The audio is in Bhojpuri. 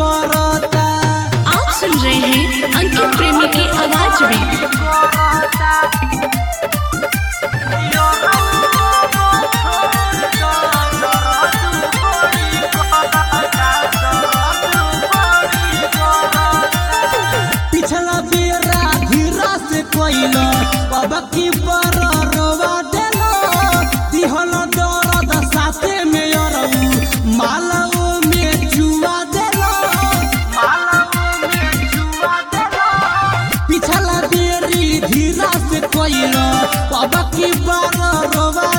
करता। आप सुन रहे हैं अंकित प्रेमी की आवाज में। पिछला बेरा धीरा से कोइलो बाबा की पर रोवा देलो दिहल दर्द साथे में अरऊ मालवो में जुआ देलो पिछला बेरी धीरा से कोइलो बाबा की पर रोवा